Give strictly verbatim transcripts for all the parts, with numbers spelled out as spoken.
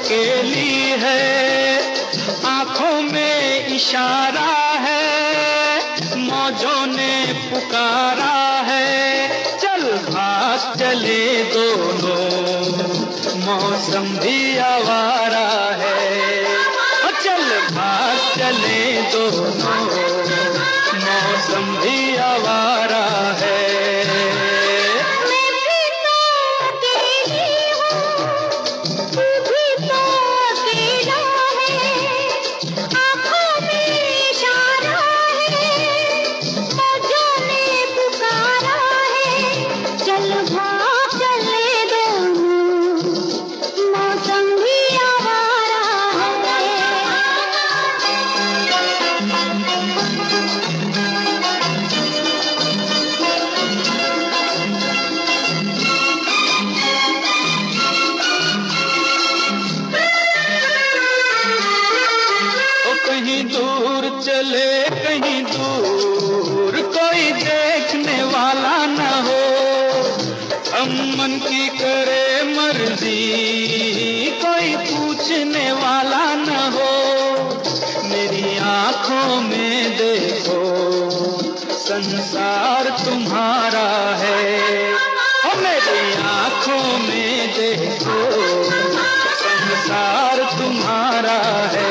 अकेली है, आंखों में इशारा है, मौजों ने पुकारा है। चल भाग चले दोनों, मौसम भी आवारा है। चल भाग चले दोनों, मौसम भी आवारा है। कहीं दूर चले कहीं दूर, कोई देखने वाला न हो, हम मन की करे मर्जी, कोई पूछने वाला न हो। मेरी आंखों में देखो संसार तुम्हारा है, ओ मेरी आंखों में देखो संसार तुम्हारा है।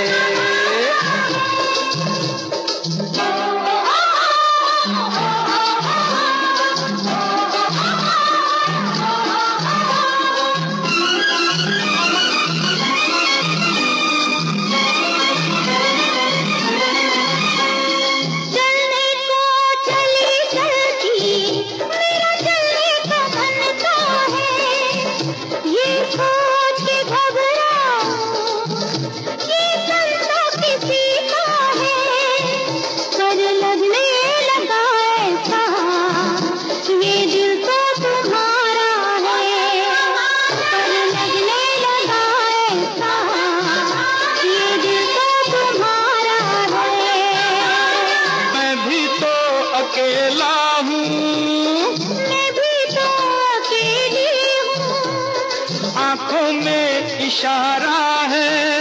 अकेला हूँ, मैं भी तो अकेली हूँ, आंखों में इशारा है।